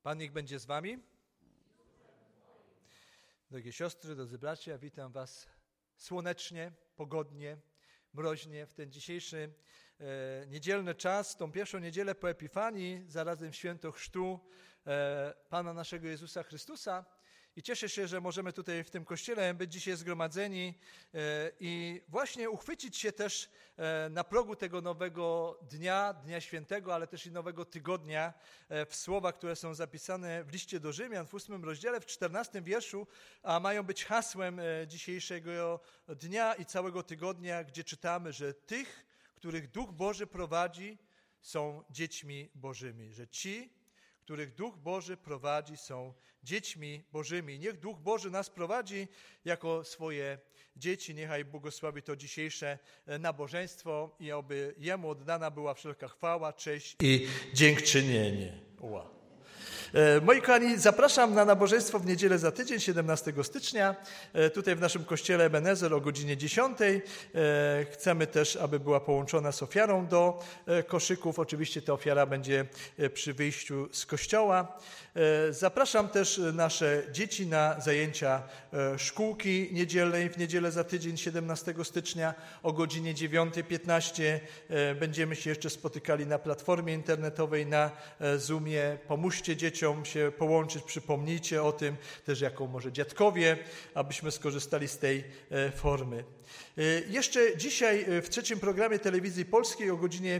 Pan niech będzie z wami. Drogie siostry, drodzy bracia, witam was słonecznie, pogodnie, mroźnie w ten dzisiejszy niedzielny czas, tą pierwszą niedzielę po Epifanii, zarazem święto chrztu Pana naszego Jezusa Chrystusa. I cieszę się, że możemy tutaj w tym kościele być dzisiaj zgromadzeni i właśnie uchwycić się też na progu tego nowego dnia, Dnia Świętego, ale też i nowego tygodnia w słowach, które są zapisane w liście do Rzymian w 8 rozdziale, w 14 wierszu, a mają być hasłem dzisiejszego dnia i całego tygodnia, gdzie czytamy, że tych, których Duch Boży prowadzi, są dziećmi Bożymi, że ci, których Duch Boży prowadzi, są dziećmi Bożymi. Niech Duch Boży nas prowadzi jako swoje dzieci. Niechaj błogosławi to dzisiejsze nabożeństwo i oby Jemu oddana była wszelka chwała, cześć i dziękczynienie. Moi kochani, zapraszam na nabożeństwo w niedzielę za tydzień, 17 stycznia, tutaj w naszym kościele Ebenezer o godzinie 10. Chcemy też, aby była połączona z ofiarą do koszyków. Oczywiście ta ofiara będzie przy wyjściu z kościoła. Zapraszam też nasze dzieci na zajęcia szkółki niedzielnej w niedzielę za tydzień, 17 stycznia o godzinie 9:15. Będziemy się jeszcze spotykali na platformie internetowej, na Zoomie. Pomóżcie dzieciom się połączyć, przypomnijcie o tym, też jako może dziadkowie, abyśmy skorzystali z tej formy. Jeszcze dzisiaj w trzecim programie Telewizji Polskiej o godzinie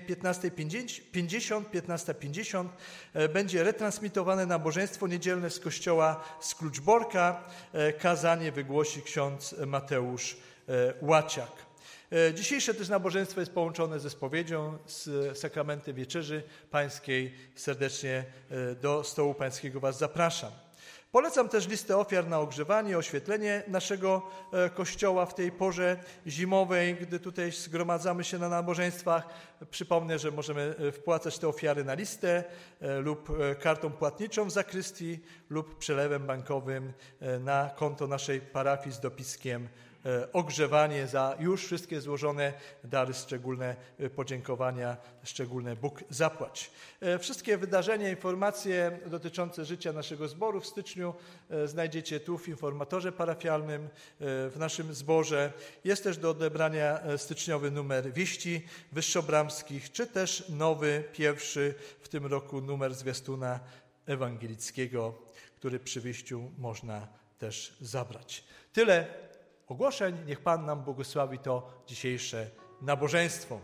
15:50 będzie retransmitowane nabożeństwo niedzielne z kościoła Skluczborka. Kazanie wygłosi ksiądz Mateusz Łaciak. Dzisiejsze też nabożeństwo jest połączone ze spowiedzią, z sakramentem Wieczerzy Pańskiej. Serdecznie do stołu pańskiego was zapraszam. Polecam też listę ofiar na ogrzewanie, oświetlenie naszego kościoła w tej porze zimowej, gdy tutaj zgromadzamy się na nabożeństwach. Przypomnę, że możemy wpłacać te ofiary na listę lub kartą płatniczą w zakrystii lub przelewem bankowym na konto naszej parafii z dopiskiem ogrzewanie za już wszystkie złożone dary, szczególne podziękowania, szczególne Bóg zapłać. Wszystkie wydarzenia, informacje dotyczące życia naszego zboru w styczniu znajdziecie tu w informatorze parafialnym w naszym zborze. Jest też do odebrania styczniowy numer wieści wyższobramskich, czy też nowy, pierwszy w tym roku numer zwiastuna ewangelickiego, który przy wyjściu można też zabrać. Tyle ogłoszeń. Niech Pan nam błogosławi to dzisiejsze nabożeństwo.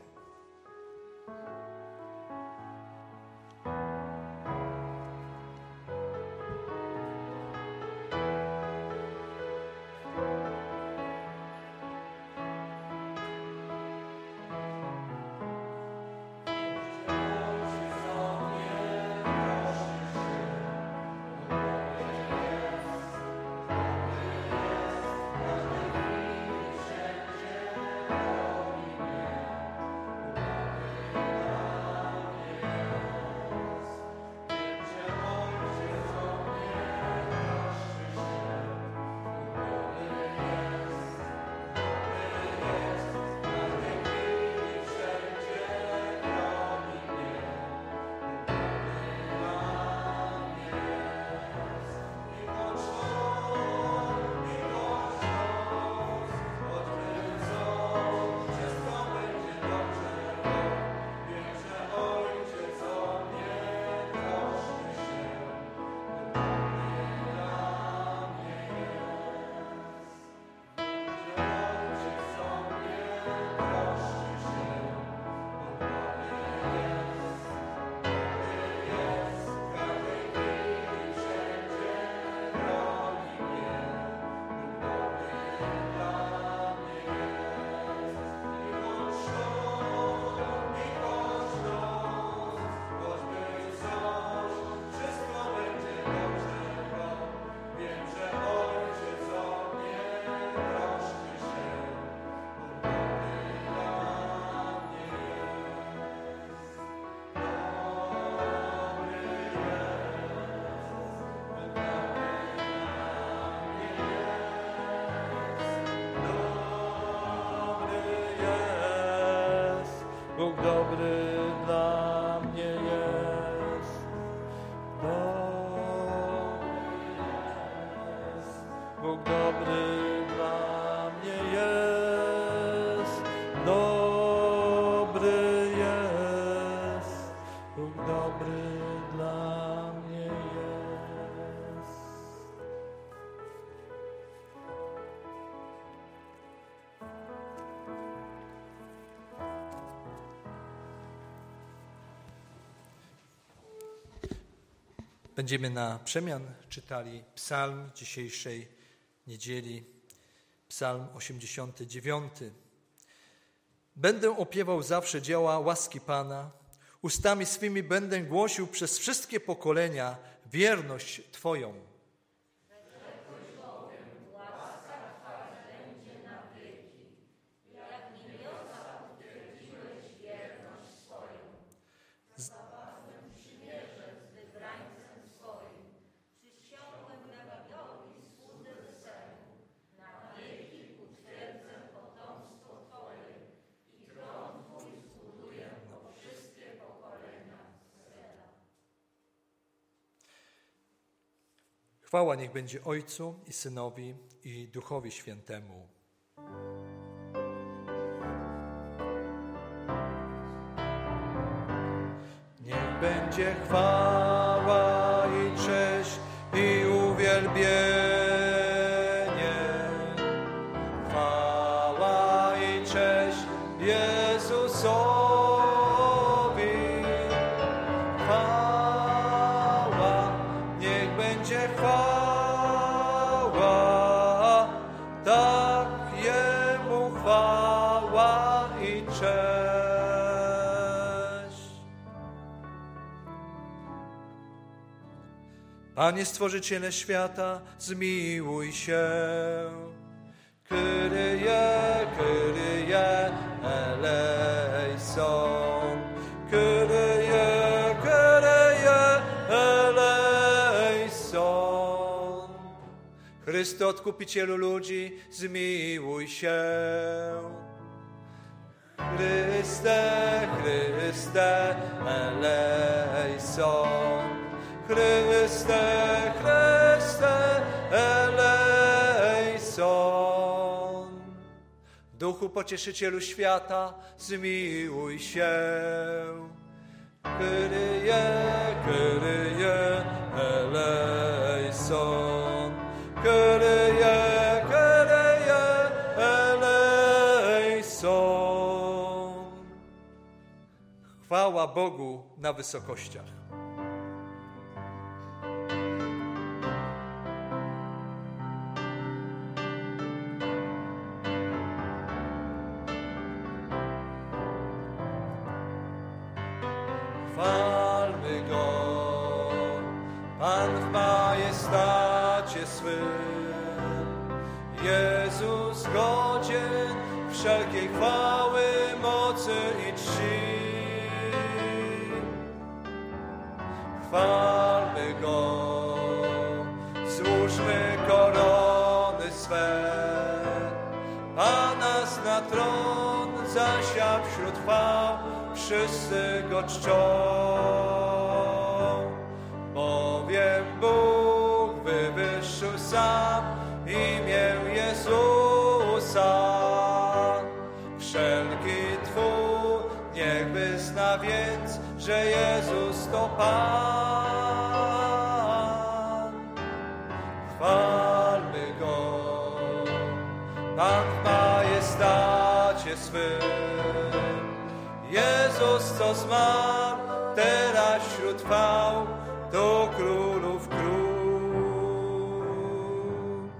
Bóg dobry dla mnie jest. dobry dla mnie jest, dobry jest, Bóg dobry dla mnie jest. Będziemy na przemian czytali psalm dzisiejszej niedzieli, psalm 89. Będę opiewał zawsze dzieła łaski Pana, ustami swymi będę głosił przez wszystkie pokolenia wierność Twoją. Chwała niech będzie Ojcu i Synowi i Duchowi Świętemu. Niech będzie chwała i cześć i uwielbienie. Chwała i cześć Jezusowi. Panie Stworzyciele świata, zmiłuj się. Kyrie, Kyrie, eleison. Kyrie, Kyrie, eleison. Chryste, Odkupicielu ludzi, zmiłuj się. Chryste, Chryste, eleison. Chryste, Chryste, eleison. Duchu Pocieszycielu świata, zmiłuj się. Kyrie, Kyrie, eleison. Kyrie, Kyrie, eleison. Chwała Bogu na wysokościach. Chwalmy Go, Pan w majestacie swym, Jezus godzien wszelkiej chwały, mocy i czci. Chwalmy Go, złóżmy korony swe, a nas na tron zasiadł wśród chwał, wszyscy Go czczą, bowiem Bóg wywyższył sam imię Jezusa. Wszelki Twór niech wyzna więc, że Jezus to Pan. Chwalmy Go, Pan w majestacie swym, Jezus, co zmarł, teraz wśród chwał, do królów król.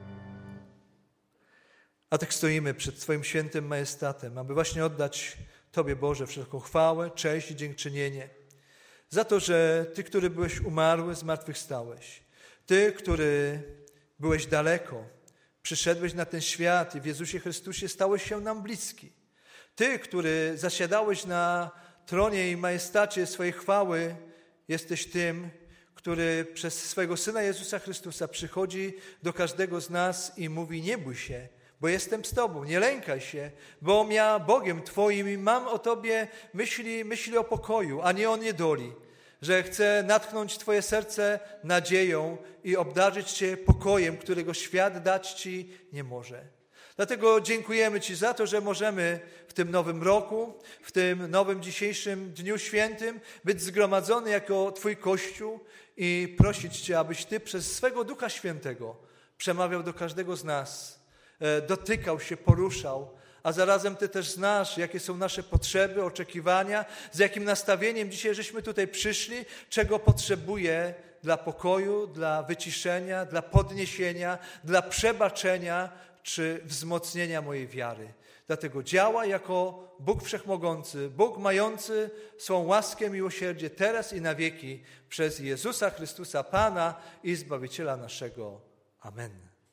A tak stoimy przed Twoim świętym majestatem, aby właśnie oddać Tobie, Boże, wszelką chwałę, cześć i dziękczynienie za to, że Ty, który byłeś umarły, zmartwychwstałeś. Ty, który byłeś daleko, przyszedłeś na ten świat i w Jezusie Chrystusie stałeś się nam bliski. Ty, który zasiadałeś na tronie i majestacie swojej chwały, jesteś tym, który przez swego Syna Jezusa Chrystusa przychodzi do każdego z nas i mówi: nie bój się, bo jestem z Tobą, nie lękaj się, bo ja Bogiem Twoim i mam o Tobie myśli o pokoju, a nie o niedoli, że chce natchnąć Twoje serce nadzieją i obdarzyć Cię pokojem, którego świat dać Ci nie może. Dlatego dziękujemy Ci za to, że możemy w tym nowym roku, w tym nowym dzisiejszym Dniu Świętym być zgromadzony jako Twój Kościół i prosić Cię, abyś Ty przez swego Ducha Świętego przemawiał do każdego z nas, dotykał się, poruszał, a zarazem Ty też znasz, jakie są nasze potrzeby, oczekiwania, z jakim nastawieniem dzisiaj żeśmy tutaj przyszli, czego potrzebuję dla pokoju, dla wyciszenia, dla podniesienia, dla przebaczenia czy wzmocnienia mojej wiary. Dlatego działa jako Bóg Wszechmogący, Bóg mający swą łaskę, miłosierdzie teraz i na wieki przez Jezusa Chrystusa, Pana i Zbawiciela naszego. Amen.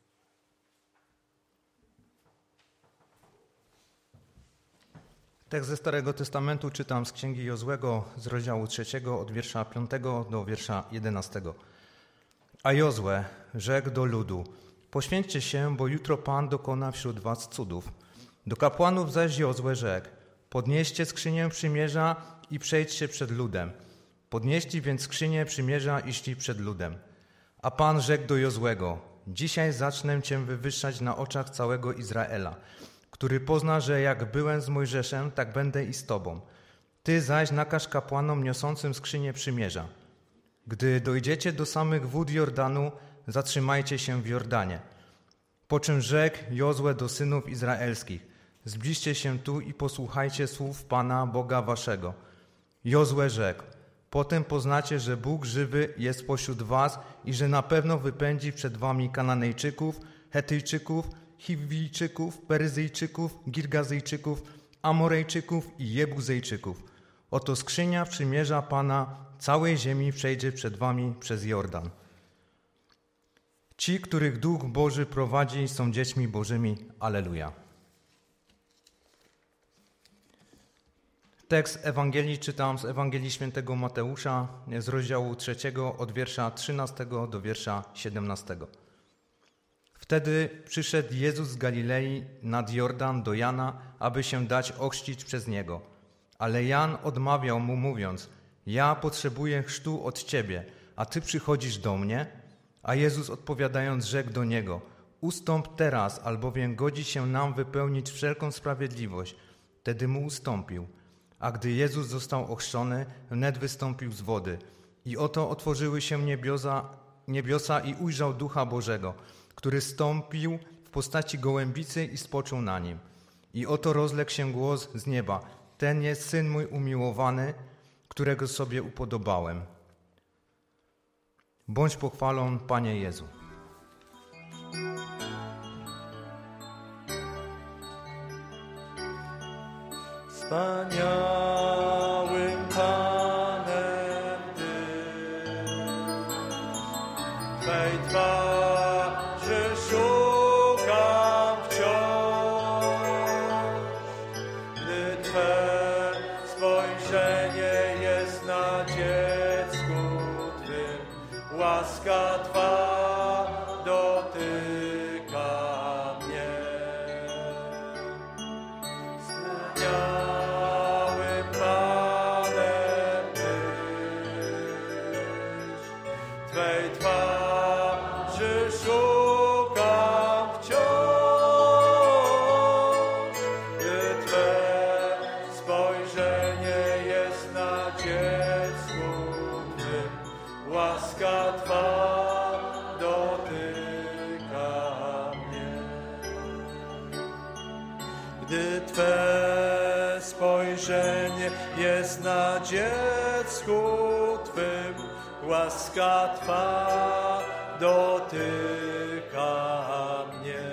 Tekst ze Starego Testamentu czytam z Księgi Jozłego z rozdziału 3 od wiersza 5 do wiersza 11. A Jozue rzekł do ludu: poświęćcie się, bo jutro Pan dokona wśród was cudów. Do kapłanów zaś Jozue rzekł: podnieście skrzynię przymierza i przejdźcie przed ludem. Podnieśli więc skrzynię przymierza i szli przed ludem. A Pan rzekł do Jozłego: dzisiaj zacznę cię wywyższać na oczach całego Izraela, który pozna, że jak byłem z Mojżeszem, tak będę i z tobą. Ty zaś nakaż kapłanom niosącym skrzynię przymierza. Gdy dojdziecie do samych wód Jordanu, zatrzymajcie się w Jordanie. Po czym rzekł Jozue do synów izraelskich: zbliżcie się tu i posłuchajcie słów Pana, Boga waszego. Jozue rzekł: potem poznacie, że Bóg żywy jest pośród was i że na pewno wypędzi przed wami Kananejczyków, Hetyjczyków, Chiwijczyków, Peryzyjczyków, Girgazyjczyków, Amorejczyków i Jebuzejczyków. Oto skrzynia przymierza Pana całej ziemi przejdzie przed wami przez Jordan. Ci, których Duch Boży prowadzi, są dziećmi Bożymi. Alleluja. Tekst Ewangelii czytam z Ewangelii Świętego Mateusza z rozdziału 3 od wiersza 13 do wiersza 17. Wtedy przyszedł Jezus z Galilei nad Jordan do Jana, aby się dać ochrzcić przez Niego. Ale Jan odmawiał mu, mówiąc: ja potrzebuję chrztu od Ciebie, a Ty przychodzisz do mnie? A Jezus odpowiadając rzekł do niego: ustąp teraz, albowiem godzi się nam wypełnić wszelką sprawiedliwość. Wtedy mu ustąpił. A gdy Jezus został ochrzczony, wnet wystąpił z wody. I oto otworzyły się niebiosa i ujrzał Ducha Bożego, który stąpił w postaci gołębicy i spoczął na nim. I oto rozległ się głos z nieba: ten jest Syn mój umiłowany, którego sobie upodobałem. Bądź pochwalony, Panie Jezu. Wspaniałym Panem Ty, Twej twarzy szukam wciąż, gdy Twe spojrzenie jest na dziecku Twym, łaska Twa dotyka mnie. Wspaniałym Panem Tyś, Twej twarzy szukam wciąż, gdy Twe spojrzenie jest na dziecku Twym, łaska Twa dotyka mnie. Gdy Twe spojrzenie jest na dziecku Twym, łaska Twa dotyka mnie.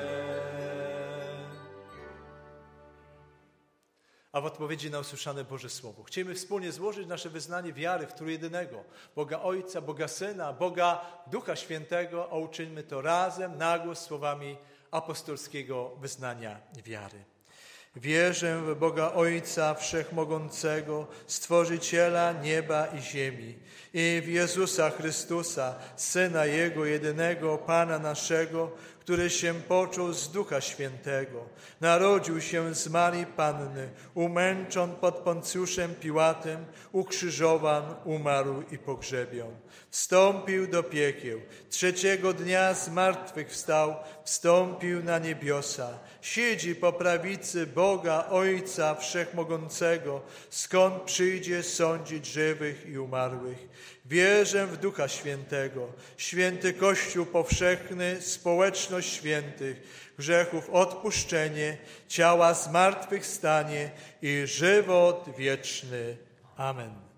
A w odpowiedzi na usłyszane Boże Słowo chcemy wspólnie złożyć nasze wyznanie wiary w trójjedynego Boga Ojca, Boga Syna, Boga Ducha Świętego, a uczyńmy to razem, na głos słowami apostolskiego wyznania wiary. Wierzę w Boga Ojca Wszechmogącego, Stworzyciela nieba i ziemi, i w Jezusa Chrystusa, Syna Jego jedynego, Pana naszego, który się począł z Ducha Świętego, narodził się z Marii Panny, umęczon pod Poncjuszem Piłatem, ukrzyżowan, umarł i pogrzebion. Wstąpił do piekieł, trzeciego dnia zmartwychwstał, wstąpił na niebiosa, siedzi po prawicy Boga Ojca Wszechmogącego, skąd przyjdzie sądzić żywych i umarłych. Wierzę w Ducha Świętego, święty Kościół powszechny, społeczność świętych, grzechów odpuszczenie, ciała zmartwychwstanie i żywot wieczny. Amen.